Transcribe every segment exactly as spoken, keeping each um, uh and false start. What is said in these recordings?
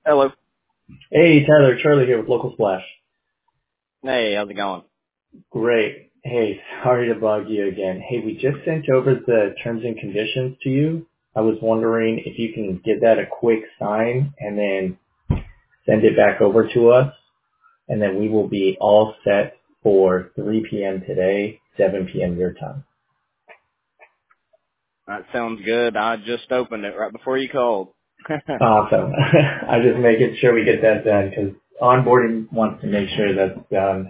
Hello. Hey, Tyler, Charlie here with Local Splash. Hey, how's it going? Great. Hey, sorry to bug you again. Hey, we just sent over the terms and conditions to you. I was wondering if you can give that a quick sign and then send it back over to us, and then we will be all set for three p.m. today, seven p.m. your time. That sounds good. I just opened it right before you called. Awesome. I just making sure we get that done because onboarding wants to make sure that's done.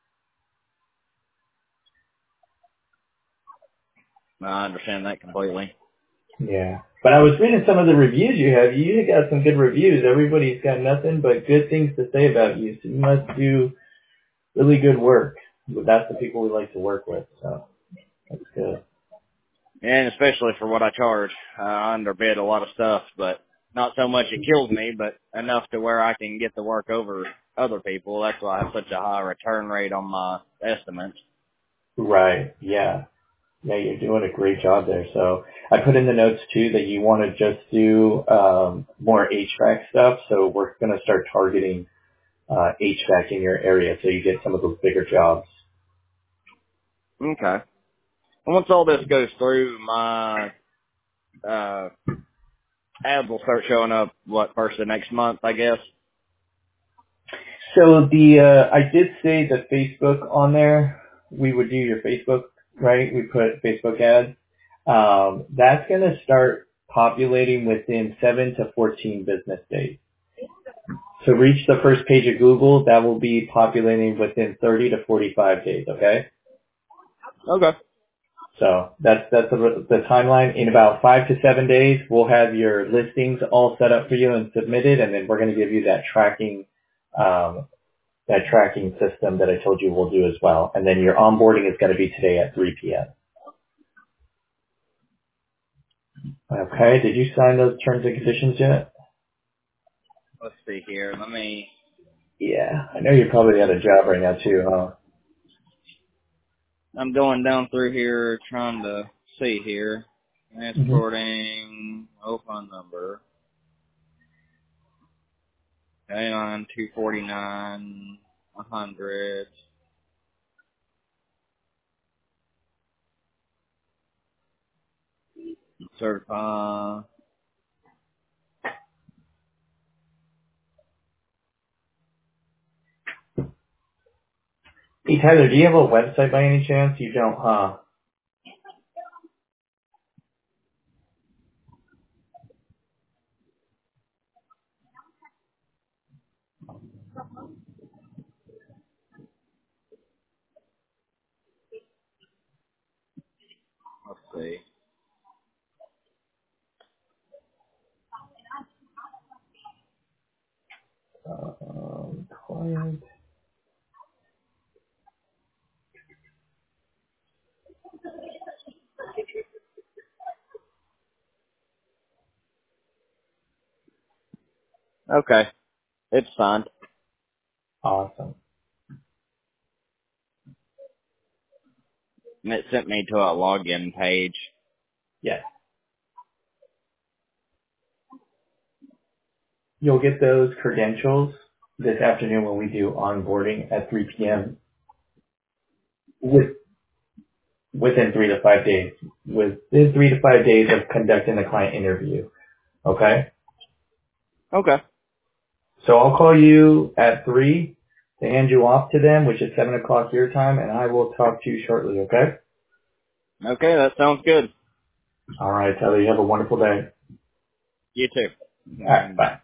I understand that completely. Yeah. But I was reading some of the reviews you have. You got some good reviews. Everybody's got nothing but good things to say about you. So you must do really good work. But that's the people we like to work with. So that's good. And especially for what I charge. Uh, I underbid a lot of stuff, but not so much it kills me, but enough to where I can get the work over other people. That's why I have such a high return rate on my estimates. Right. Yeah. Yeah, you're doing a great job there. So I put in the notes too that you want to just do um, more H V A C stuff. So we're going to start targeting uh, H V A C in your area so you get some of those bigger jobs. Okay. Once all this goes through, my uh, ads will start showing up, what, first of next month, I guess? So the uh, I did say the Facebook on there. We would do your Facebook, right? We put Facebook ads. Um, that's going to start populating within seven to fourteen business days. To reach the first page of Google, that will be populating within thirty to forty-five days. Okay. Okay. So that's that's the, the timeline. In about five to seven days, we'll have your listings all set up for you and submitted, and then we're going to give you that tracking. Um, that tracking system that I told you we'll do as well. And then your onboarding is going to be today at three p.m. Okay. Did you sign those terms and conditions yet? Let's see here. Let me... Yeah. I know you're probably at a job right now too, huh? I'm going down through here trying to see here. Mm-hmm. Transporting, open number. Okay, on two forty-nine, one hundred. Certify. Hey Tyler, do you have a website by any chance? You don't, huh? Let's see. Um, client. Okay, it's fine. Awesome. And it sent me to a login page. Yes. You'll get those credentials this afternoon when we do onboarding at three p.m. with within three to five days. Within three to five days of conducting the client interview. Okay? Okay. So I'll call you at three to hand you off to them, which is seven o'clock your time, and I will talk to you shortly, okay? Okay, that sounds good. All right, Tyler, you have a wonderful day. You too. All right, bye.